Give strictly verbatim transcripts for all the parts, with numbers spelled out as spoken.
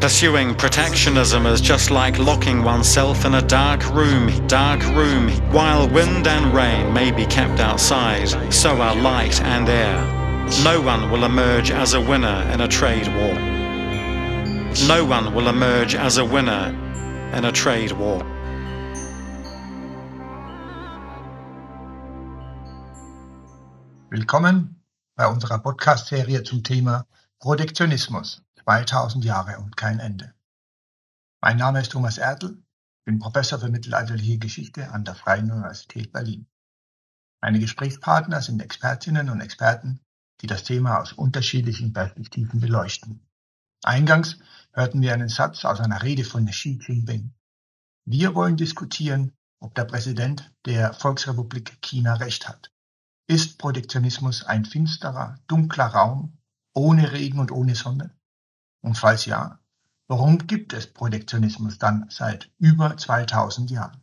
Pursuing protectionism is just like locking oneself in a dark room, dark room. While wind and rain may be kept outside, so are light and air. No one will emerge as a winner in a trade war. No one will emerge as a winner in a trade war. Willkommen bei unserer Podcast-Serie zum Thema Protektionismus, zweitausend Jahre und kein Ende. Mein Name ist Thomas Ertl, bin Professor für mittelalterliche Geschichte an der Freien Universität Berlin. Meine Gesprächspartner sind Expertinnen und Experten, die das Thema aus unterschiedlichen Perspektiven beleuchten. Eingangs hörten wir einen Satz aus einer Rede von Xi Jinping. Wir wollen diskutieren, ob der Präsident der Volksrepublik China recht hat. Ist Protektionismus ein finsterer, dunkler Raum, ohne Regen und ohne Sonne? Und falls ja, warum gibt es Protektionismus dann seit über zweitausend Jahren?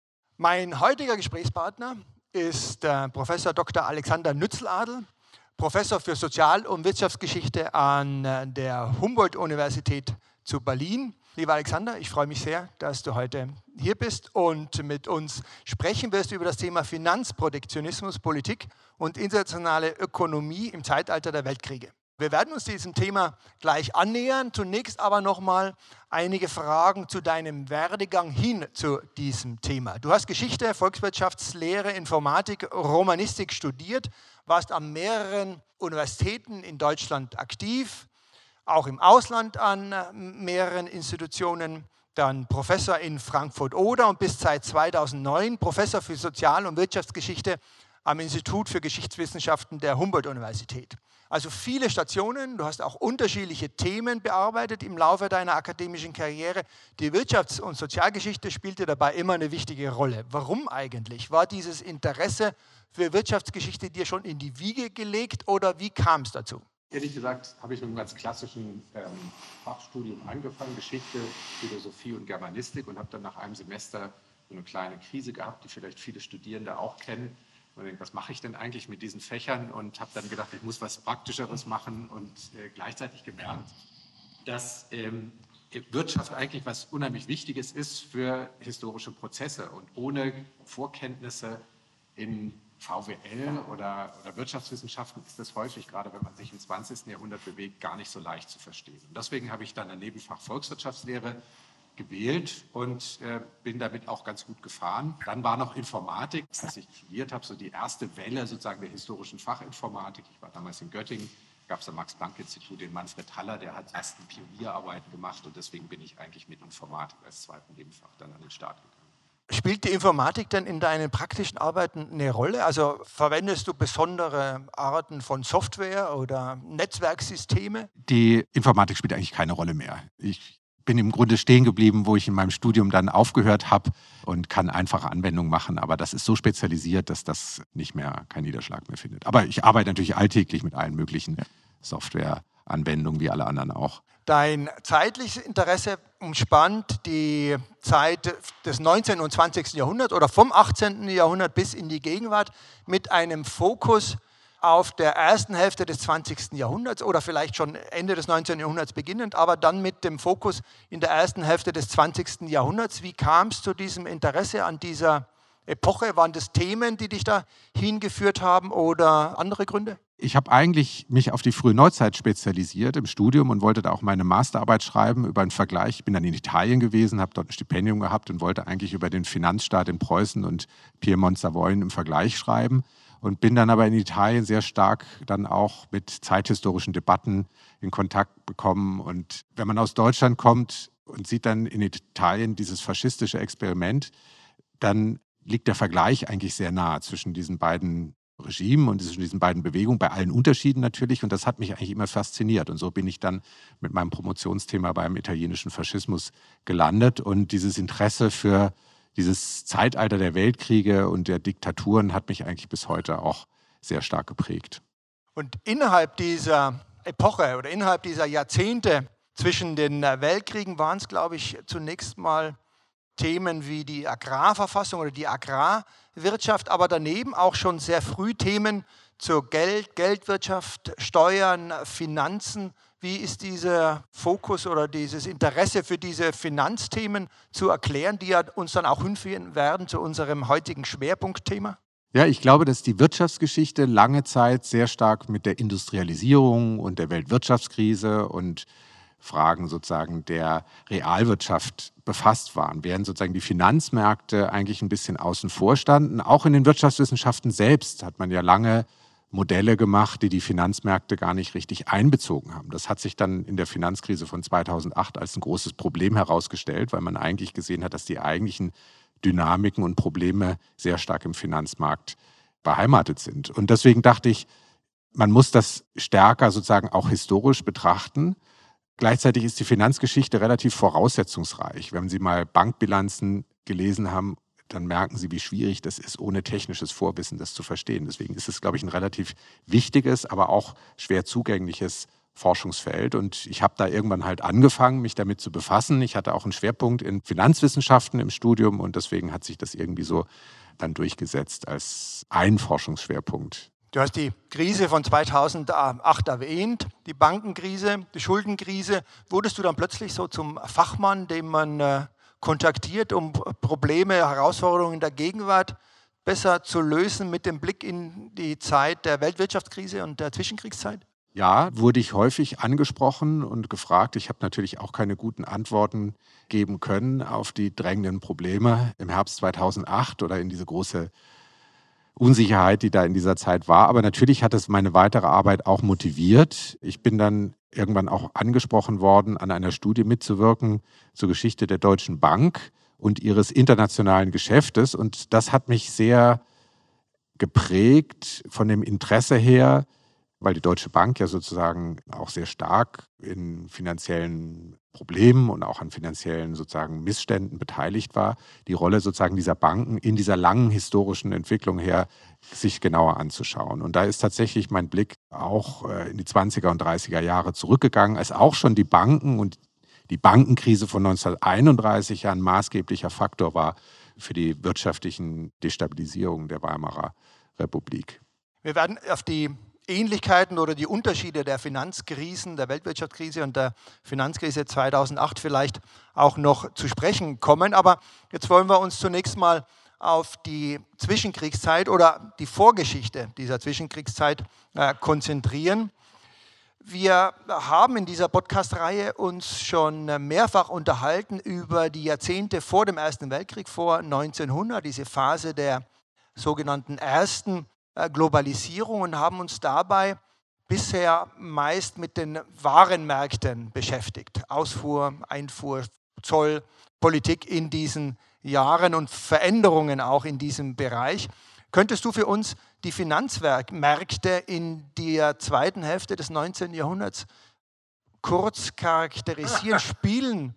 Mein heutiger Gesprächspartner ist äh, Professor Doktor Alexander Nützeladel, Professor für Sozial- und Wirtschaftsgeschichte an äh, der Humboldt-Universität zu Berlin. Lieber Alexander, ich freue mich sehr, dass du heute hier bist und mit uns sprechen wirst über das Thema Finanzprotektionismus, Politik und internationale Ökonomie im Zeitalter der Weltkriege. Wir werden uns diesem Thema gleich annähern, zunächst aber nochmal einige Fragen zu deinem Werdegang hin zu diesem Thema. Du hast Geschichte, Volkswirtschaftslehre, Informatik, Romanistik studiert, warst an mehreren Universitäten in Deutschland aktiv, auch im Ausland an mehreren Institutionen, dann Professor in Frankfurt-Oder und bis seit zweitausendneun Professor für Sozial- und Wirtschaftsgeschichte am Institut für Geschichtswissenschaften der Humboldt-Universität. Also viele Stationen, du hast auch unterschiedliche Themen bearbeitet im Laufe deiner akademischen Karriere. Die Wirtschafts- und Sozialgeschichte spielte dabei immer eine wichtige Rolle. Warum eigentlich? War dieses Interesse für Wirtschaftsgeschichte dir schon in die Wiege gelegt oder wie kam es dazu? Ehrlich gesagt habe ich mit einem ganz klassischen ähm, Fachstudium angefangen, Geschichte, Philosophie und Germanistik, und habe dann nach einem Semester so eine kleine Krise gehabt, die vielleicht viele Studierende auch kennen. Und denke, was mache ich denn eigentlich mit diesen Fächern? Und habe dann gedacht, ich muss was Praktischeres machen und äh, gleichzeitig gemerkt, dass ähm, Wirtschaft eigentlich was unheimlich Wichtiges ist für historische Prozesse. Und ohne Vorkenntnisse in V W L oder, oder Wirtschaftswissenschaften ist das häufig, gerade wenn man sich im zwanzigsten Jahrhundert bewegt, gar nicht so leicht zu verstehen. Und deswegen habe ich dann ein Nebenfach Volkswirtschaftslehre gewählt und äh, bin damit auch ganz gut gefahren. Dann war noch Informatik, als ich studiert habe, so die erste Welle sozusagen der historischen Fachinformatik. Ich war damals in Göttingen, gab es am Max-Planck-Institut den Manfred Haller, der hat ersten Pionierarbeiten gemacht, und deswegen bin ich eigentlich mit Informatik als zweiten Nebenfach dann an den Start gegangen. Spielt die Informatik denn in deinen praktischen Arbeiten eine Rolle? Also verwendest du besondere Arten von Software oder Netzwerksysteme? Die Informatik spielt eigentlich keine Rolle mehr. Ich bin im Grunde stehen geblieben, wo ich in meinem Studium dann aufgehört habe, und kann einfache Anwendungen machen. Aber das ist so spezialisiert, dass das nicht mehr keinen Niederschlag mehr findet. Aber ich arbeite natürlich alltäglich mit allen möglichen Softwareanwendungen, wie alle anderen auch. Dein zeitliches Interesse umspannt die Zeit des neunzehnten und zwanzigsten Jahrhunderts oder vom achtzehnten Jahrhundert bis in die Gegenwart mit einem Fokus auf der ersten Hälfte des zwanzigsten Jahrhunderts oder vielleicht schon Ende des neunzehnten Jahrhunderts beginnend, aber dann mit dem Fokus in der ersten Hälfte des zwanzigsten Jahrhunderts. Wie kam es zu diesem Interesse an dieser Epoche? Waren das Themen, die dich da hingeführt haben oder andere Gründe? Ich habe eigentlich mich auf die frühe Neuzeit spezialisiert im Studium und wollte da auch meine Masterarbeit schreiben über einen Vergleich. Ich bin dann in Italien gewesen, habe dort ein Stipendium gehabt und wollte eigentlich über den Finanzstaat in Preußen und Piemont-Savoyen im Vergleich schreiben. Und bin dann aber in Italien sehr stark dann auch mit zeithistorischen Debatten in Kontakt bekommen. Und wenn man aus Deutschland kommt und sieht dann in Italien dieses faschistische Experiment, dann liegt der Vergleich eigentlich sehr nah zwischen diesen beiden Regimen und zwischen diesen beiden Bewegungen, bei allen Unterschieden natürlich. Und das hat mich eigentlich immer fasziniert. Und so bin ich dann mit meinem Promotionsthema beim italienischen Faschismus gelandet. Und dieses Interesse für dieses Zeitalter der Weltkriege und der Diktaturen hat mich eigentlich bis heute auch sehr stark geprägt. Und innerhalb dieser Epoche oder innerhalb dieser Jahrzehnte zwischen den Weltkriegen waren es, glaube ich, zunächst mal Themen wie die Agrarverfassung oder die Agrarwirtschaft, aber daneben auch schon sehr früh Themen zur Geld, Geldwirtschaft, Steuern, Finanzen. Wie ist dieser Fokus oder dieses Interesse für diese Finanzthemen zu erklären, die ja uns dann auch hinführen werden zu unserem heutigen Schwerpunktthema? Ja, ich glaube, dass die Wirtschaftsgeschichte lange Zeit sehr stark mit der Industrialisierung und der Weltwirtschaftskrise und Fragen sozusagen der Realwirtschaft befasst waren, während sozusagen die Finanzmärkte eigentlich ein bisschen außen vor standen. Auch in den Wirtschaftswissenschaften selbst hat man ja lange Modelle gemacht, die die Finanzmärkte gar nicht richtig einbezogen haben. Das hat sich dann in der Finanzkrise von zweitausendacht als ein großes Problem herausgestellt, weil man eigentlich gesehen hat, dass die eigentlichen Dynamiken und Probleme sehr stark im Finanzmarkt beheimatet sind. Und deswegen dachte ich, man muss das stärker sozusagen auch historisch betrachten. Gleichzeitig ist die Finanzgeschichte relativ voraussetzungsreich. Wenn Sie mal Bankbilanzen gelesen haben, dann merken Sie, wie schwierig das ist, ohne technisches Vorwissen das zu verstehen. Deswegen ist es, glaube ich, ein relativ wichtiges, aber auch schwer zugängliches Forschungsfeld. Und ich habe da irgendwann halt angefangen, mich damit zu befassen. Ich hatte auch einen Schwerpunkt in Finanzwissenschaften im Studium und deswegen hat sich das irgendwie so dann durchgesetzt als ein Forschungsschwerpunkt. Du hast die Krise von zweitausendacht erwähnt, die Bankenkrise, die Schuldenkrise. Wurdest du dann plötzlich so zum Fachmann, den man äh, kontaktiert, um Probleme, Herausforderungen der Gegenwart besser zu lösen mit dem Blick in die Zeit der Weltwirtschaftskrise und der Zwischenkriegszeit? Ja, wurde ich häufig angesprochen und gefragt. Ich habe natürlich auch keine guten Antworten geben können auf die drängenden Probleme im Herbst zweitausendacht oder in diese große Unsicherheit, die da in dieser Zeit war. Aber natürlich hat es meine weitere Arbeit auch motiviert. Ich bin dann irgendwann auch angesprochen worden, an einer Studie mitzuwirken zur Geschichte der Deutschen Bank und ihres internationalen Geschäftes. Und das hat mich sehr geprägt von dem Interesse her, weil die Deutsche Bank ja sozusagen auch sehr stark in finanziellen Problemen und auch an finanziellen sozusagen Missständen beteiligt war, die Rolle sozusagen dieser Banken in dieser langen historischen Entwicklung her sich genauer anzuschauen. Und da ist tatsächlich mein Blick auch in die zwanziger und dreißiger Jahre zurückgegangen, als auch schon die Banken und die Bankenkrise von neunzehnhunderteinunddreißig ja ein maßgeblicher Faktor war für die wirtschaftlichen Destabilisierungen der Weimarer Republik. Wir werden auf die Ähnlichkeiten oder die Unterschiede der Finanzkrisen, der Weltwirtschaftskrise und der Finanzkrise zweitausendacht vielleicht auch noch zu sprechen kommen. Aber jetzt wollen wir uns zunächst mal auf die Zwischenkriegszeit oder die Vorgeschichte dieser Zwischenkriegszeit äh, konzentrieren. Wir haben in dieser Podcast-Reihe uns schon mehrfach unterhalten über die Jahrzehnte vor dem Ersten Weltkrieg, vor neunzehnhundert, diese Phase der sogenannten ersten Globalisierung und haben uns dabei bisher meist mit den Warenmärkten beschäftigt. Ausfuhr, Einfuhr, Zoll, Politik in diesen Jahren und Veränderungen auch in diesem Bereich. Könntest du für uns die Finanzmärkte in der zweiten Hälfte des neunzehnten Jahrhunderts kurz charakterisieren? Spielen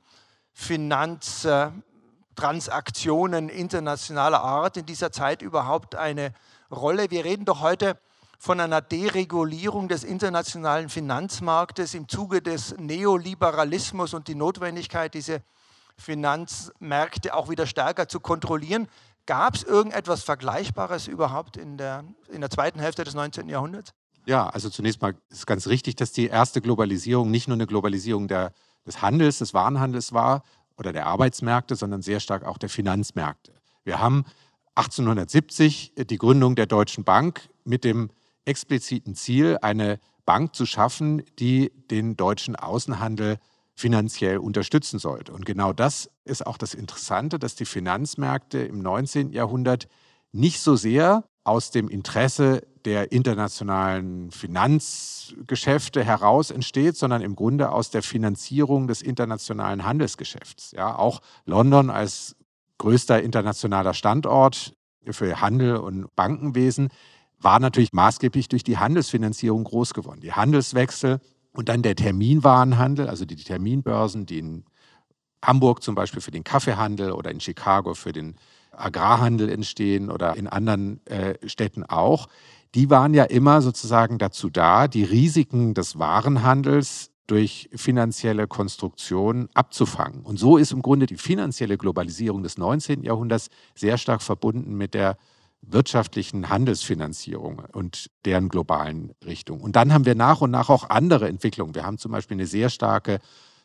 Finanztransaktionen internationaler Art in dieser Zeit überhaupt eine Rolle? Wir reden doch heute von einer Deregulierung des internationalen Finanzmarktes im Zuge des Neoliberalismus und die Notwendigkeit, diese Finanzmärkte auch wieder stärker zu kontrollieren. Gab es irgendetwas Vergleichbares überhaupt in der, in der zweiten Hälfte des neunzehnten Jahrhunderts? Ja, also zunächst mal ist ganz richtig, dass die erste Globalisierung nicht nur eine Globalisierung der, des Handels, des Warenhandels war oder der Arbeitsmärkte, sondern sehr stark auch der Finanzmärkte. Wir haben achtzehnhundertsiebzig die Gründung der Deutschen Bank mit dem expliziten Ziel, eine Bank zu schaffen, die den deutschen Außenhandel finanziell unterstützen sollte. Und genau das ist auch das Interessante, dass die Finanzmärkte im neunzehnten Jahrhundert nicht so sehr aus dem Interesse der internationalen Finanzgeschäfte heraus entsteht, sondern im Grunde aus der Finanzierung des internationalen Handelsgeschäfts. Ja, auch London als größter internationaler Standort für Handel und Bankenwesen war natürlich maßgeblich durch die Handelsfinanzierung groß geworden. Die Handelswechsel und dann der Terminwarenhandel, also die Terminbörsen, die in Hamburg zum Beispiel für den Kaffeehandel oder in Chicago für den Agrarhandel entstehen oder in anderen äh, Städten auch, die waren ja immer sozusagen dazu da, die Risiken des Warenhandels durch finanzielle Konstruktion abzufangen. Und so ist im Grunde die finanzielle Globalisierung des neunzehnten Jahrhunderts sehr stark verbunden mit der wirtschaftlichen Handelsfinanzierung und deren globalen Richtung. Und dann haben wir nach und nach auch andere Entwicklungen. Wir haben zum Beispiel eine sehr starke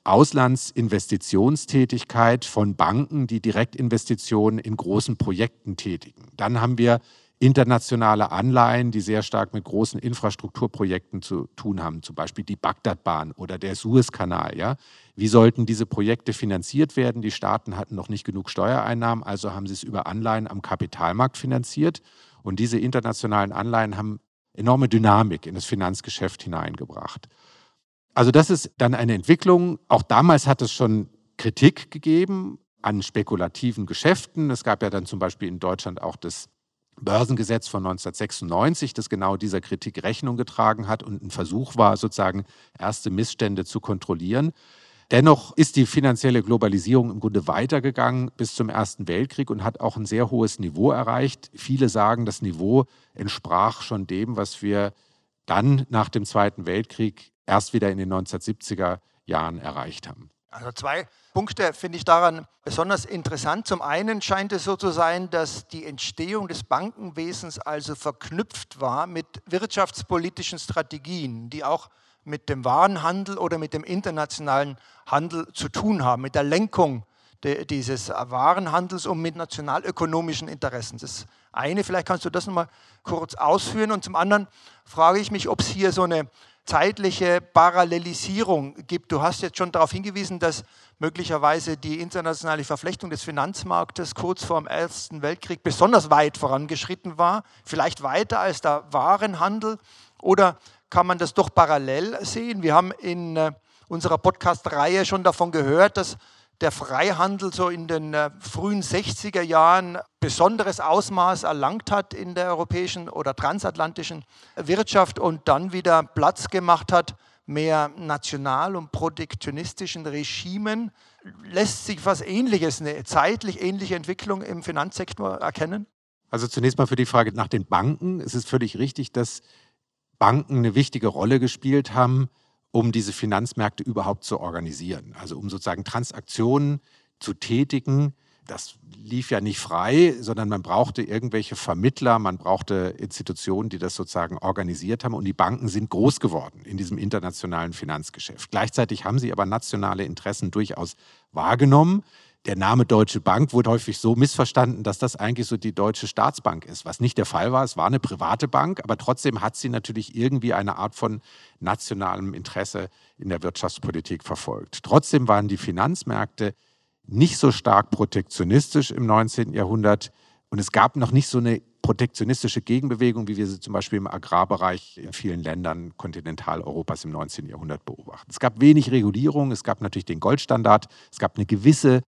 Auslandsinvestitionstätigkeit von Banken, die Direktinvestitionen in großen Projekten tätigen. Dann haben wir internationale Anleihen, die sehr stark mit großen Infrastrukturprojekten zu tun haben, zum Beispiel die Bagdadbahn oder der Suezkanal. Ja? Wie sollten diese Projekte finanziert werden? Die Staaten hatten noch nicht genug Steuereinnahmen, also haben sie es über Anleihen am Kapitalmarkt finanziert. Und diese internationalen Anleihen haben enorme Dynamik in das Finanzgeschäft hineingebracht. Also das ist dann eine Entwicklung. Auch damals hat es schon Kritik gegeben an spekulativen Geschäften. Es gab ja dann zum Beispiel in Deutschland auch das Börsengesetz von neunzehnhundertsechsundneunzig, das genau dieser Kritik Rechnung getragen hat und ein Versuch war, sozusagen erste Missstände zu kontrollieren. Dennoch ist die finanzielle Globalisierung im Grunde weitergegangen bis zum Ersten Weltkrieg und hat auch ein sehr hohes Niveau erreicht. Viele sagen, das Niveau entsprach schon dem, was wir dann nach dem Zweiten Weltkrieg erst wieder in den neunzehnhundertsiebziger Jahren erreicht haben. Also zwei Punkte finde ich daran besonders interessant. Zum einen scheint es so zu sein, dass die Entstehung des Bankenwesens also verknüpft war mit wirtschaftspolitischen Strategien, die auch mit dem Warenhandel oder mit dem internationalen Handel zu tun haben, mit der Lenkung de, dieses Warenhandels und mit nationalökonomischen Interessen. Das eine, vielleicht kannst du das nochmal kurz ausführen. Und zum anderen frage ich mich, ob es hier so eine zeitliche Parallelisierung gibt. Du hast jetzt schon darauf hingewiesen, dass möglicherweise die internationale Verflechtung des Finanzmarktes kurz vor dem Ersten Weltkrieg besonders weit vorangeschritten war, vielleicht weiter als der Warenhandel, oder kann man das doch parallel sehen? Wir haben in äh, unserer Podcast-Reihe schon davon gehört, dass der Freihandel so in den äh, frühen sechziger Jahren besonderes Ausmaß erlangt hat in der europäischen oder transatlantischen Wirtschaft und dann wieder Platz gemacht hat, mehr national- und protektionistischen Regimen. Lässt sich was Ähnliches, eine zeitlich ähnliche Entwicklung im Finanzsektor erkennen? Also zunächst mal für die Frage nach den Banken. Es ist völlig richtig, dass Banken eine wichtige Rolle gespielt haben, um diese Finanzmärkte überhaupt zu organisieren. Also um sozusagen Transaktionen zu tätigen. Das lief ja nicht frei, sondern man brauchte irgendwelche Vermittler, man brauchte Institutionen, die das sozusagen organisiert haben. Und die Banken sind groß geworden in diesem internationalen Finanzgeschäft. Gleichzeitig haben sie aber nationale Interessen durchaus wahrgenommen. Der Name Deutsche Bank wurde häufig so missverstanden, dass das eigentlich so die Deutsche Staatsbank ist, was nicht der Fall war. Es war eine private Bank, aber trotzdem hat sie natürlich irgendwie eine Art von nationalem Interesse in der Wirtschaftspolitik verfolgt. Trotzdem waren die Finanzmärkte nicht so stark protektionistisch im neunzehnten Jahrhundert und es gab noch nicht so eine protektionistische Gegenbewegung, wie wir sie zum Beispiel im Agrarbereich in vielen Ländern Kontinentaleuropas im neunzehnten Jahrhundert beobachten. Es gab wenig Regulierung, es gab natürlich den Goldstandard, es gab eine gewisse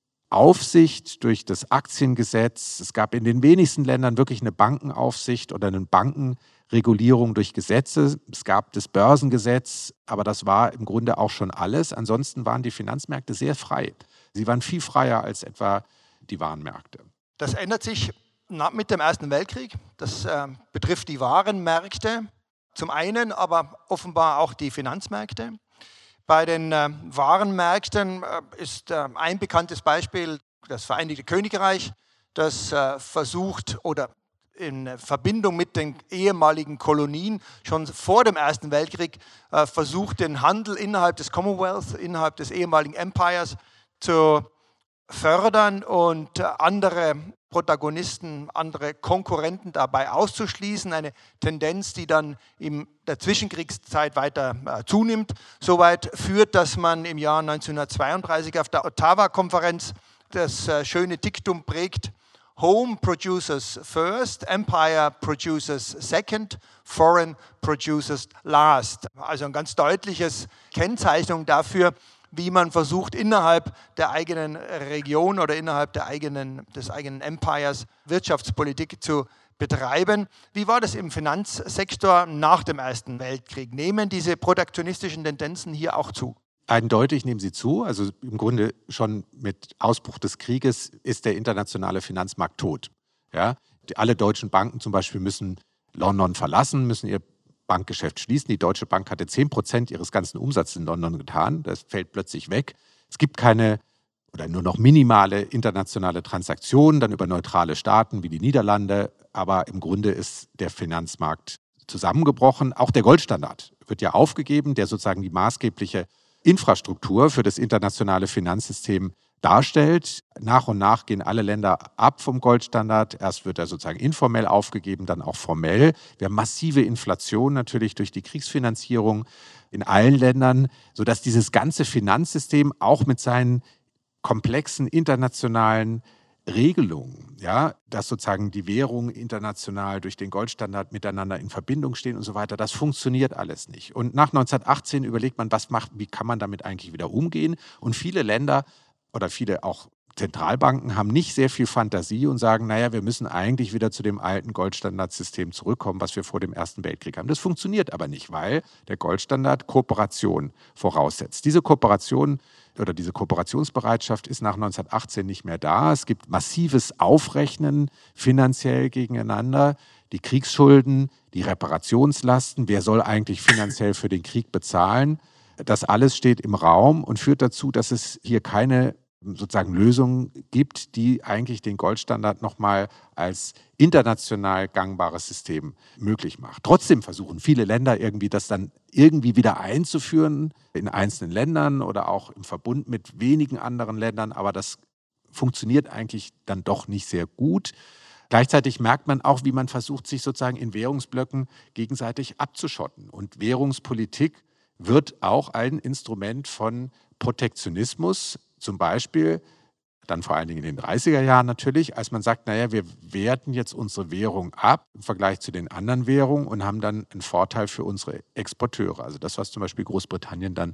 Aufsicht durch das Aktiengesetz. Es gab in den wenigsten Ländern wirklich eine Bankenaufsicht oder eine Bankenregulierung durch Gesetze. Es gab das Börsengesetz, aber das war im Grunde auch schon alles. Ansonsten waren die Finanzmärkte sehr frei. Sie waren viel freier als etwa die Warenmärkte. Das ändert sich mit dem Ersten Weltkrieg. Das äh, betrifft die Warenmärkte zum einen, aber offenbar auch die Finanzmärkte. Bei den äh, Warenmärkten äh, ist äh, ein bekanntes Beispiel das Vereinigte Königreich, das äh, versucht oder in Verbindung mit den ehemaligen Kolonien schon vor dem Ersten Weltkrieg äh, versucht, den Handel innerhalb des Commonwealth, innerhalb des ehemaligen Empires zu fördern und äh, andere Protagonisten, andere Konkurrenten dabei auszuschließen. Eine Tendenz, die dann in der Zwischenkriegszeit weiter äh, zunimmt. Soweit führt, dass man im Jahr neunzehnhundertzweiunddreißig auf der Ottawa-Konferenz das äh, schöne Diktum prägt: Home produces first, Empire produces second, foreign produces last. Also ein ganz deutliches Kennzeichnung dafür, wie man versucht, innerhalb der eigenen Region oder innerhalb der eigenen, des eigenen Empires Wirtschaftspolitik zu betreiben. Wie war das im Finanzsektor nach dem Ersten Weltkrieg? Nehmen diese protektionistischen Tendenzen hier auch zu? Eindeutig nehmen sie zu. Also im Grunde schon mit Ausbruch des Krieges ist der internationale Finanzmarkt tot. Ja? Alle deutschen Banken zum Beispiel müssen London verlassen, müssen ihr Bankgeschäft schließen. Die Deutsche Bank hatte zehn Prozent ihres ganzen Umsatzes in London getan. Das fällt plötzlich weg. Es gibt keine oder nur noch minimale internationale Transaktionen, dann über neutrale Staaten wie die Niederlande, aber im Grunde ist der Finanzmarkt zusammengebrochen. Auch der Goldstandard wird ja aufgegeben, der sozusagen die maßgebliche Infrastruktur für das internationale Finanzsystem darstellt. Nach und nach gehen alle Länder ab vom Goldstandard. Erst wird er sozusagen informell aufgegeben, dann auch formell. Wir haben massive Inflation natürlich durch die Kriegsfinanzierung in allen Ländern, sodass dieses ganze Finanzsystem auch mit seinen komplexen internationalen Regelungen, ja, dass sozusagen die Währungen international durch den Goldstandard miteinander in Verbindung stehen und so weiter, das funktioniert alles nicht. Und nach neunzehnhundertachtzehn überlegt man, was macht, wie kann man damit eigentlich wieder umgehen? Und viele Länder oder viele auch Zentralbanken haben nicht sehr viel Fantasie und sagen, naja, wir müssen eigentlich wieder zu dem alten Goldstandardsystem zurückkommen, was wir vor dem Ersten Weltkrieg haben. Das funktioniert aber nicht, weil der Goldstandard Kooperation voraussetzt. Diese Kooperation oder diese Kooperationsbereitschaft ist nach neunzehnhundertachtzehn nicht mehr da. Es gibt massives Aufrechnen finanziell gegeneinander, die Kriegsschulden, die Reparationslasten, wer soll eigentlich finanziell für den Krieg bezahlen? Das alles steht im Raum und führt dazu, dass es hier keine sozusagen Lösung gibt, die eigentlich den Goldstandard nochmal als international gangbares System möglich macht. Trotzdem versuchen viele Länder irgendwie das dann irgendwie wieder einzuführen in einzelnen Ländern oder auch im Verbund mit wenigen anderen Ländern, aber das funktioniert eigentlich dann doch nicht sehr gut. Gleichzeitig merkt man auch, wie man versucht, sich sozusagen in Währungsblöcken gegenseitig abzuschotten. Und Währungspolitik wird auch ein Instrument von Protektionismus, zum Beispiel, dann vor allen Dingen in den dreißiger Jahren natürlich, als man sagt, naja, wir werten jetzt unsere Währung ab im Vergleich zu den anderen Währungen und haben dann einen Vorteil für unsere Exporteure. Also das, was zum Beispiel Großbritannien dann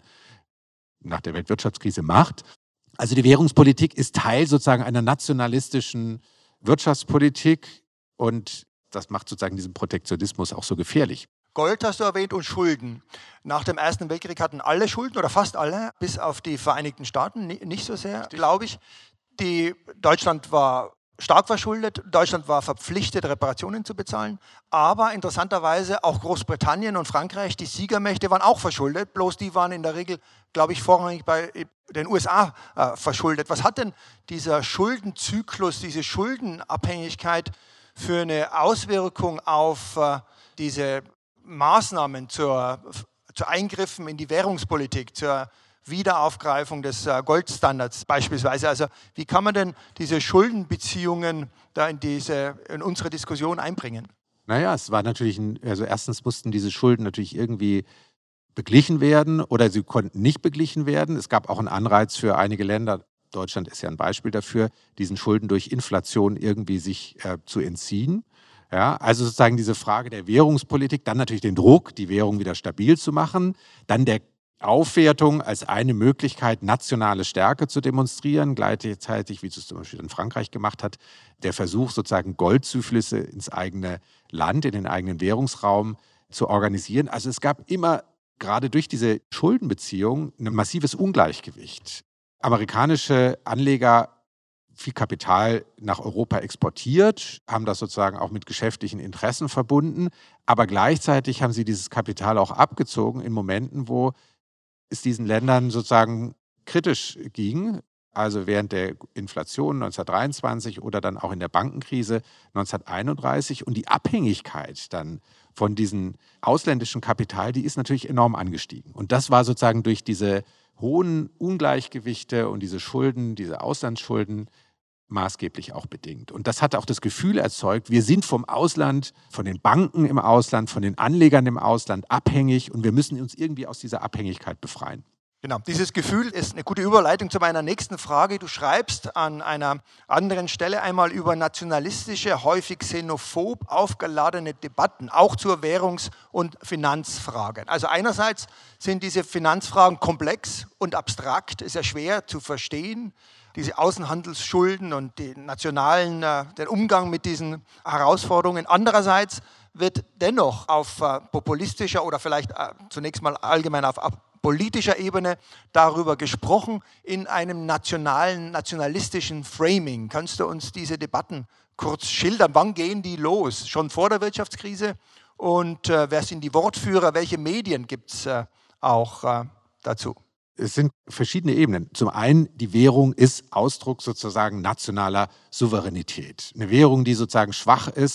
nach der Weltwirtschaftskrise macht. Also die Währungspolitik ist Teil sozusagen einer nationalistischen Wirtschaftspolitik und das macht sozusagen diesen Protektionismus auch so gefährlich. Gold hast du erwähnt und Schulden. Nach dem Ersten Weltkrieg hatten alle Schulden oder fast alle, bis auf die Vereinigten Staaten, nicht so sehr, glaube ich. Die, Deutschland war stark verschuldet, Deutschland war verpflichtet, Reparationen zu bezahlen, aber interessanterweise auch Großbritannien und Frankreich, die Siegermächte, waren auch verschuldet, bloß die waren in der Regel, glaube ich, vorrangig bei den U S A äh, verschuldet. Was hat denn dieser Schuldenzyklus, diese Schuldenabhängigkeit für eine Auswirkung auf äh, diese Maßnahmen zur, zu Eingriffen in die Währungspolitik, zur Wiederaufgreifung des äh, Goldstandards beispielsweise? Also wie kann man denn diese Schuldenbeziehungen da in, diese, in unsere Diskussion einbringen? Naja, es war natürlich, ein, also erstens mussten diese Schulden natürlich irgendwie beglichen werden oder sie konnten nicht beglichen werden. Es gab auch einen Anreiz für einige Länder, Deutschland ist ja ein Beispiel dafür, diesen Schulden durch Inflation irgendwie sich äh, zu entziehen. Ja, also sozusagen diese Frage der Währungspolitik, dann natürlich den Druck, die Währung wieder stabil zu machen, dann der Aufwertung als eine Möglichkeit, nationale Stärke zu demonstrieren, gleichzeitig, wie es zum Beispiel in Frankreich gemacht hat, der Versuch, sozusagen Goldzuflüsse ins eigene Land, in den eigenen Währungsraum zu organisieren. Also es gab immer, gerade durch diese Schuldenbeziehung, ein massives Ungleichgewicht. Amerikanische Anleger viel Kapital nach Europa exportiert, haben das sozusagen auch mit geschäftlichen Interessen verbunden, aber gleichzeitig haben sie dieses Kapital auch abgezogen in Momenten, wo es diesen Ländern sozusagen kritisch ging, also während der Inflation neunzehnhundertdreiundzwanzig oder dann auch in der Bankenkrise neunzehnhunderteinunddreißig. Und die Abhängigkeit dann von diesem ausländischen Kapital, die ist natürlich enorm angestiegen. Und das war sozusagen durch diese hohen Ungleichgewichte und diese Schulden, diese Auslandsschulden maßgeblich auch bedingt. Und das hat auch das Gefühl erzeugt, wir sind vom Ausland, von den Banken im Ausland, von den Anlegern im Ausland abhängig und wir müssen uns irgendwie aus dieser Abhängigkeit befreien. Genau, dieses Gefühl ist eine gute Überleitung zu meiner nächsten Frage. Du schreibst an einer anderen Stelle einmal über nationalistische, häufig xenophob aufgeladene Debatten, auch zur Währungs- und Finanzfragen. Also einerseits sind diese Finanzfragen komplex und abstrakt, ist ja schwer zu verstehen, diese Außenhandelsschulden und den nationalen, äh, den Umgang mit diesen Herausforderungen. Andererseits wird dennoch auf äh, populistischer oder vielleicht äh, zunächst mal allgemein auf politischer Ebene darüber gesprochen in einem nationalen, nationalistischen Framing. Kannst du uns diese Debatten kurz schildern? Wann gehen die los? Schon vor der Wirtschaftskrise? Und äh, wer sind die Wortführer? Welche Medien gibt es äh, auch äh, dazu? Es sind verschiedene Ebenen. Zum einen, die Währung ist Ausdruck sozusagen nationaler Souveränität. Eine Währung, die sozusagen schwach ist,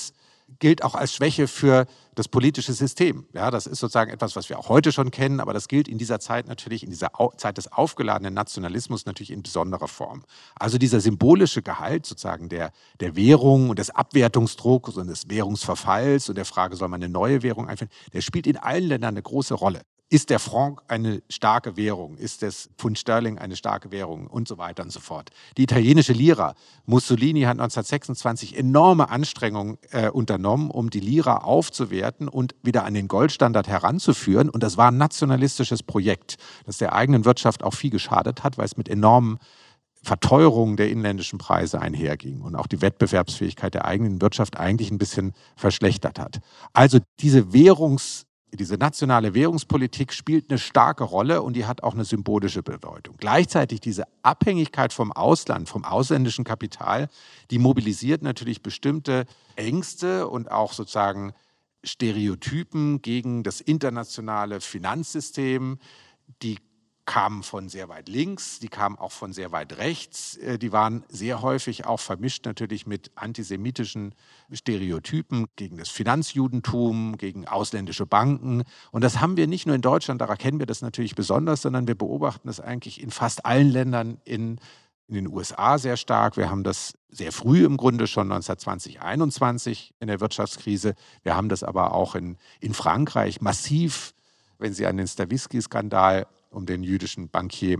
gilt auch als Schwäche für das politische System. Ja, das ist sozusagen etwas, was wir auch heute schon kennen, aber das gilt in dieser Zeit natürlich, in dieser Au- Zeit des aufgeladenen Nationalismus natürlich in besonderer Form. Also dieser symbolische Gehalt sozusagen der, der Währung und des Abwertungsdrucks und des Währungsverfalls und der Frage, soll man eine neue Währung einführen, der spielt in allen Ländern eine große Rolle. Ist der Franc eine starke Währung? Ist das Pfund Sterling eine starke Währung? Und so weiter und so fort. Die italienische Lira. Mussolini hat neunzehnhundertsechsundzwanzig enorme Anstrengungen äh, unternommen, um die Lira aufzuwerten und wieder an den Goldstandard heranzuführen. Und das war ein nationalistisches Projekt, das der eigenen Wirtschaft auch viel geschadet hat, weil es mit enormen Verteuerungen der inländischen Preise einherging und auch die Wettbewerbsfähigkeit der eigenen Wirtschaft eigentlich ein bisschen verschlechtert hat. Also diese Währungs Diese nationale Währungspolitik spielt eine starke Rolle und die hat auch eine symbolische Bedeutung. Gleichzeitig diese Abhängigkeit vom Ausland, vom ausländischen Kapital, die mobilisiert natürlich bestimmte Ängste und auch sozusagen Stereotypen gegen das internationale Finanzsystem, die kamen von sehr weit links, die kamen auch von sehr weit rechts. Die waren sehr häufig auch vermischt natürlich mit antisemitischen Stereotypen gegen das Finanzjudentum, gegen ausländische Banken. Und das haben wir nicht nur in Deutschland, da erkennen wir das natürlich besonders, sondern wir beobachten das eigentlich in fast allen Ländern in, in den U S A sehr stark. Wir haben das sehr früh im Grunde schon neunzehnhundertzwanzig, einundzwanzig in der Wirtschaftskrise. Wir haben das aber auch in, in Frankreich massiv, wenn Sie an den Stavisky-Skandal um den jüdischen Bankier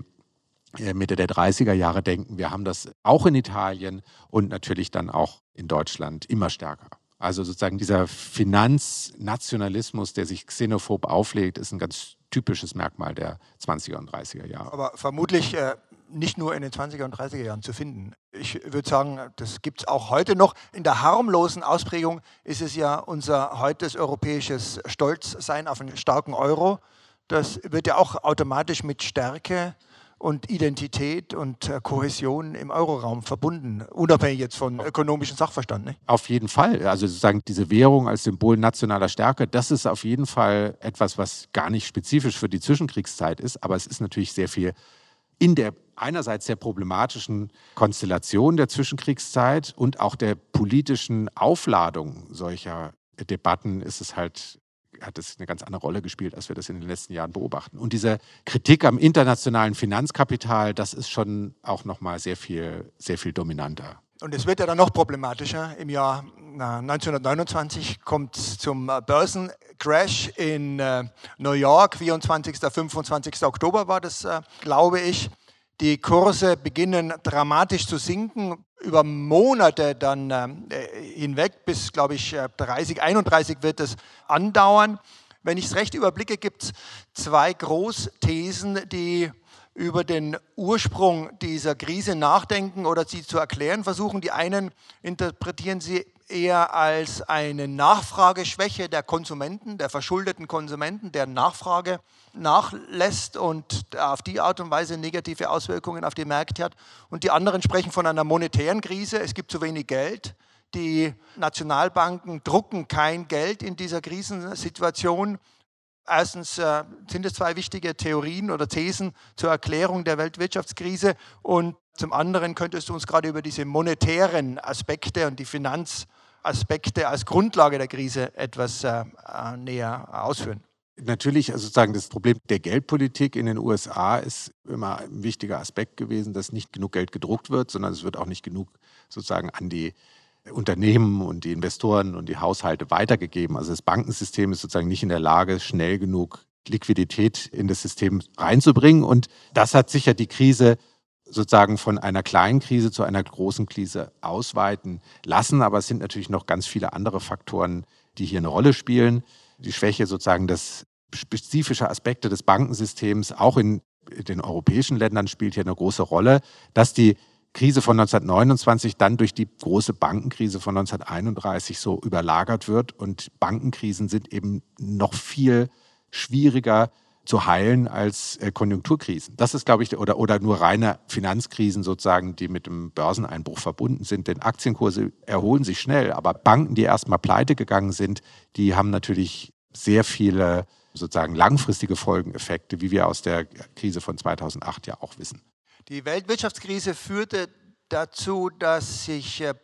Mitte der dreißiger Jahre denken. Wir haben das auch in Italien und natürlich dann auch in Deutschland immer stärker. Also sozusagen dieser Finanznationalismus, der sich xenophob auflegt, ist ein ganz typisches Merkmal der zwanziger und dreißiger Jahre. Aber vermutlich äh, nicht nur in den zwanziger und dreißiger Jahren zu finden. Ich würde sagen, das gibt es auch heute noch. In der harmlosen Ausprägung ist es ja unser heutiges europäisches Stolzsein auf einen starken Euro. Das wird ja auch automatisch mit Stärke und Identität und äh, Kohäsion im Euroraum verbunden, unabhängig jetzt von ökonomischem Sachverstand. Nicht? Auf jeden Fall. Also sozusagen diese Währung als Symbol nationaler Stärke, das ist auf jeden Fall etwas, was gar nicht spezifisch für die Zwischenkriegszeit ist, aber es ist natürlich sehr viel in der einerseits der problematischen Konstellation der Zwischenkriegszeit und auch der politischen Aufladung solcher Debatten ist es halt hat es eine ganz andere Rolle gespielt, als wir das in den letzten Jahren beobachten. Und diese Kritik am internationalen Finanzkapital, das ist schon auch nochmal sehr viel, sehr viel dominanter. Und es wird ja dann noch problematischer. Im Jahr neunzehnhundertneunundzwanzig kommt es zum Börsencrash in New York, vierundzwanzigster, fünfundzwanzigster Oktober war das, glaube ich. Die Kurse beginnen dramatisch zu sinken, über Monate dann äh, hinweg, bis, glaube ich, dreißig, einunddreißig wird es andauern. Wenn ich es recht überblicke, gibt es zwei Großthesen, die über den Ursprung dieser Krise nachdenken oder sie zu erklären versuchen. Die einen interpretieren sie eher als eine Nachfrageschwäche der Konsumenten, der verschuldeten Konsumenten, deren Nachfrage nachlässt und auf die Art und Weise negative Auswirkungen auf die Märkte hat. Und die anderen sprechen von einer monetären Krise. Es gibt zu wenig Geld. Die Nationalbanken drucken kein Geld in dieser Krisensituation. Erstens äh, sind es zwei wichtige Theorien oder Thesen zur Erklärung der Weltwirtschaftskrise und zum anderen könntest du uns gerade über diese monetären Aspekte und die Finanzaspekte als Grundlage der Krise etwas äh, näher ausführen. Natürlich, also sozusagen das Problem der Geldpolitik in den U S A ist immer ein wichtiger Aspekt gewesen, dass nicht genug Geld gedruckt wird, sondern es wird auch nicht genug sozusagen an die Unternehmen und die Investoren und die Haushalte weitergegeben. Also das Bankensystem ist sozusagen nicht in der Lage, schnell genug Liquidität in das System reinzubringen. Und das hat sicher die Krise sozusagen von einer kleinen Krise zu einer großen Krise ausweiten lassen. Aber es sind natürlich noch ganz viele andere Faktoren, die hier eine Rolle spielen. Die Schwäche sozusagen des spezifische Aspekte des Bankensystems, auch in den europäischen Ländern spielt hier eine große Rolle, dass die Krise von neunzehnhundertneunundzwanzig dann durch die große Bankenkrise von neunzehnhunderteinunddreißig so überlagert wird. Und Bankenkrisen sind eben noch viel schwieriger zu heilen als äh, Konjunkturkrisen. Das ist, glaube ich, oder, oder nur reine Finanzkrisen sozusagen, die mit dem Börseneinbruch verbunden sind. Denn Aktienkurse erholen sich schnell, aber Banken, die erstmal pleite gegangen sind, die haben natürlich sehr viele sozusagen langfristige Folgeneffekte, wie wir aus der Krise von zweitausendacht ja auch wissen. Die Weltwirtschaftskrise führte dazu, dass sich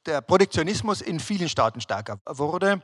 der Protektionismus in vielen Staaten stärker wurde.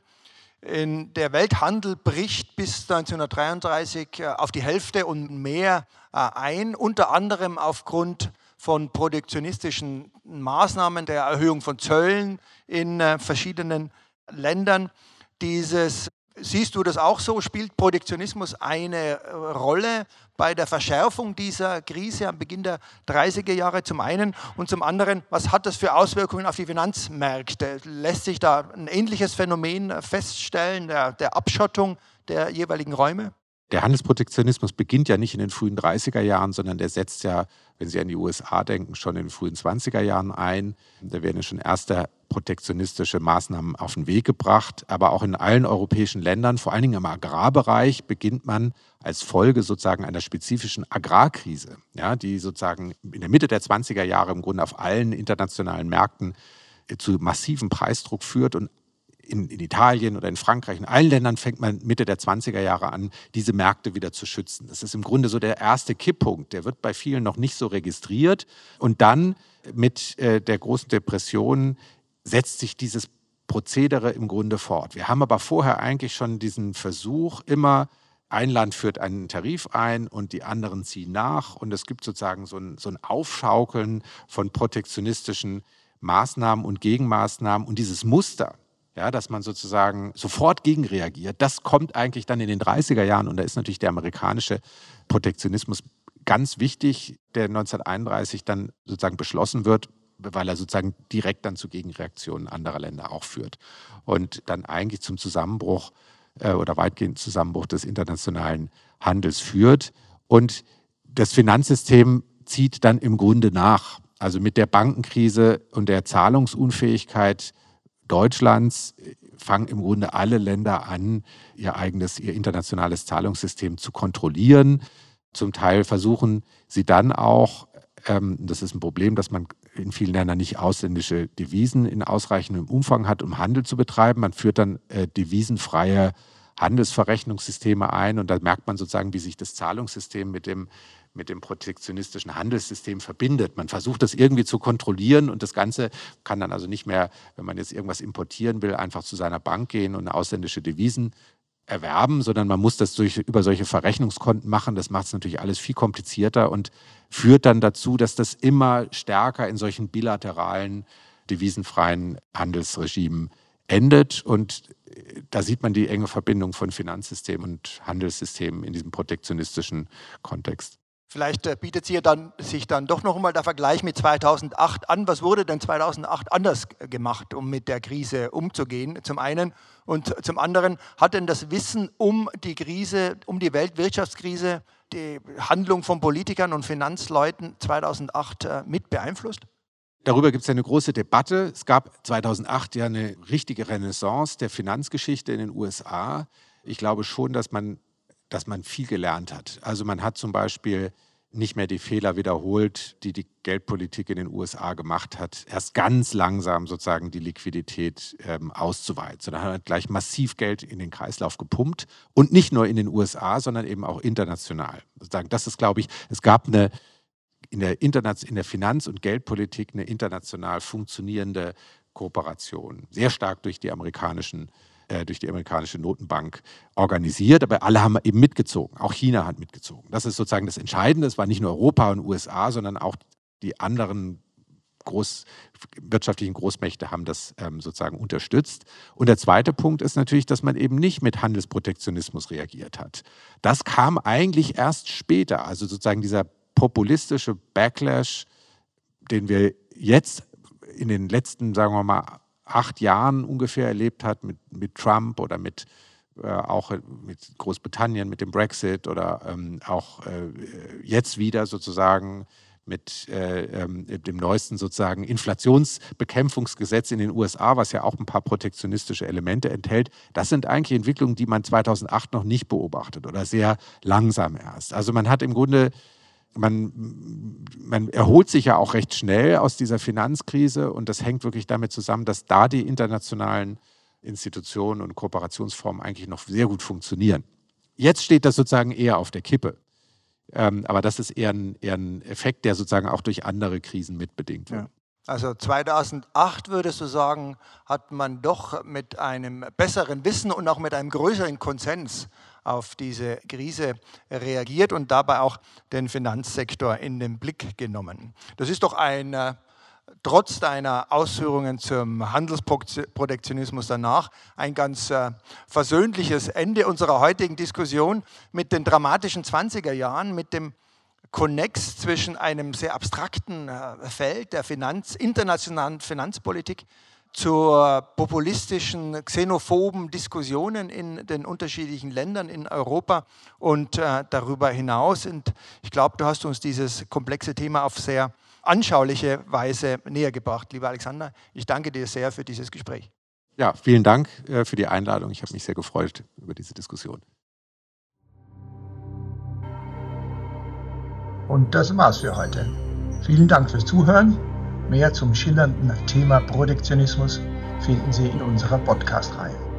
In der Welthandel bricht bis neunzehnhundertdreiunddreißig auf die Hälfte und mehr ein, unter anderem aufgrund von protektionistischen Maßnahmen, der Erhöhung von Zöllen in verschiedenen Ländern. Dieses, siehst du das auch so? Spielt Protektionismus eine Rolle bei der Verschärfung dieser Krise am Beginn der dreißiger Jahre zum einen? Und zum anderen, was hat das für Auswirkungen auf die Finanzmärkte? Lässt sich da ein ähnliches Phänomen feststellen, der, der Abschottung der jeweiligen Räume? Der Handelsprotektionismus beginnt ja nicht in den frühen dreißiger Jahren, sondern der setzt ja, wenn Sie an die U S A denken, schon in den frühen zwanziger Jahren ein. Da werden ja schon erste protektionistische Maßnahmen auf den Weg gebracht. Aber auch in allen europäischen Ländern, vor allen Dingen im Agrarbereich, beginnt man als Folge sozusagen einer spezifischen Agrarkrise, ja, die sozusagen in der Mitte der zwanziger Jahre im Grunde auf allen internationalen Märkten zu massivem Preisdruck führt. Und In, in Italien oder in Frankreich, in allen Ländern fängt man Mitte der zwanziger Jahre an, diese Märkte wieder zu schützen. Das ist im Grunde so der erste Kipppunkt. Der wird bei vielen noch nicht so registriert. Und dann mit äh, der großen Depression setzt sich dieses Prozedere im Grunde fort. Wir haben aber vorher eigentlich schon diesen Versuch, immer ein Land führt einen Tarif ein und die anderen ziehen nach. Und es gibt sozusagen so ein, so ein Aufschaukeln von protektionistischen Maßnahmen und Gegenmaßnahmen. Und dieses Muster, ja, dass man sozusagen sofort gegenreagiert, das kommt eigentlich dann in den dreißiger Jahren. Und da ist natürlich der amerikanische Protektionismus ganz wichtig, der neunzehnhunderteinunddreißig dann sozusagen beschlossen wird, weil er sozusagen direkt dann zu Gegenreaktionen anderer Länder auch führt. Und dann eigentlich zum Zusammenbruch äh, oder weitgehend Zusammenbruch des internationalen Handels führt. Und das Finanzsystem zieht dann im Grunde nach. Also mit der Bankenkrise und der Zahlungsunfähigkeit Deutschlands fangen im Grunde alle Länder an, ihr eigenes, ihr internationales Zahlungssystem zu kontrollieren. Zum Teil versuchen sie dann auch, ähm, das ist ein Problem, dass man in vielen Ländern nicht ausländische Devisen in ausreichendem Umfang hat, um Handel zu betreiben. Man führt dann äh, devisenfreie Handelsverrechnungssysteme ein und da merkt man sozusagen, wie sich das Zahlungssystem mit dem mit dem protektionistischen Handelssystem verbindet. Man versucht das irgendwie zu kontrollieren und das Ganze kann dann also nicht mehr, wenn man jetzt irgendwas importieren will, einfach zu seiner Bank gehen und ausländische Devisen erwerben, sondern man muss das durch, über solche Verrechnungskonten machen. Das macht es natürlich alles viel komplizierter und führt dann dazu, dass das immer stärker in solchen bilateralen, devisenfreien Handelsregimen endet. Und da sieht man die enge Verbindung von Finanzsystem und Handelssystemen in diesem protektionistischen Kontext. Vielleicht bietet sich dann, sich dann doch noch einmal der Vergleich mit zweitausendacht an. Was wurde denn zweitausendacht anders gemacht, um mit der Krise umzugehen, zum einen? Und zum anderen, hat denn das Wissen um die Krise, um die Weltwirtschaftskrise, die Handlung von Politikern und Finanzleuten zweitausendacht mit beeinflusst? Darüber gibt es ja eine große Debatte. Es gab zweitausendacht ja eine richtige Renaissance der Finanzgeschichte in den U S A. Ich glaube schon, dass man dass man viel gelernt hat. Also man hat zum Beispiel nicht mehr die Fehler wiederholt, die die Geldpolitik in den U S A gemacht hat, erst ganz langsam sozusagen die Liquidität ähm, auszuweiten, sondern hat gleich massiv Geld in den Kreislauf gepumpt und nicht nur in den U S A, sondern eben auch international. Das ist, glaube ich, es gab eine in der, Interna- in der Finanz- und Geldpolitik eine international funktionierende Kooperation, sehr stark durch die amerikanischen durch die amerikanische Notenbank organisiert, aber alle haben eben mitgezogen. Auch China hat mitgezogen. Das ist sozusagen das Entscheidende. Es war nicht nur Europa und U S A, sondern auch die anderen groß, wirtschaftlichen Großmächte haben das ähm, sozusagen unterstützt. Und der zweite Punkt ist natürlich, dass man eben nicht mit Handelsprotektionismus reagiert hat. Das kam eigentlich erst später. Also sozusagen dieser populistische Backlash, den wir jetzt in den letzten, sagen wir mal, acht Jahren ungefähr erlebt hat mit, mit Trump oder mit äh, auch mit Großbritannien, mit dem Brexit oder ähm, auch äh, jetzt wieder sozusagen mit äh, ähm, dem neuesten sozusagen Inflationsbekämpfungsgesetz in den U S A, was ja auch ein paar protektionistische Elemente enthält. Das sind eigentlich Entwicklungen, die man zweitausendacht noch nicht beobachtet oder sehr langsam erst. Also man hat im Grunde Man, man erholt sich ja auch recht schnell aus dieser Finanzkrise und das hängt wirklich damit zusammen, dass da die internationalen Institutionen und Kooperationsformen eigentlich noch sehr gut funktionieren. Jetzt steht das sozusagen eher auf der Kippe, ähm, aber das ist eher ein, eher ein Effekt, der sozusagen auch durch andere Krisen mitbedingt wird. Ja. Also zweitausendacht, würdest du sagen, hat man doch mit einem besseren Wissen und auch mit einem größeren Konsens auf diese Krise reagiert und dabei auch den Finanzsektor in den Blick genommen. Das ist doch ein, äh, trotz deiner Ausführungen zum Handelsprotektionismus danach, ein ganz äh, versöhnliches Ende unserer heutigen Diskussion mit den dramatischen zwanziger Jahren, mit dem Konnex zwischen einem sehr abstrakten äh, Feld der Finanz, internationalen Finanzpolitik zur populistischen, xenophoben Diskussionen in den unterschiedlichen Ländern in Europa und äh, darüber hinaus. Und ich glaube, du hast uns dieses komplexe Thema auf sehr anschauliche Weise näher gebracht, lieber Alexander. Ich danke dir sehr für dieses Gespräch. Ja, vielen Dank äh, für die Einladung. Ich habe mich sehr gefreut über diese Diskussion. Und das war's für heute. Vielen Dank fürs Zuhören. Mehr zum schillernden Thema Protektionismus finden Sie in unserer Podcast-Reihe.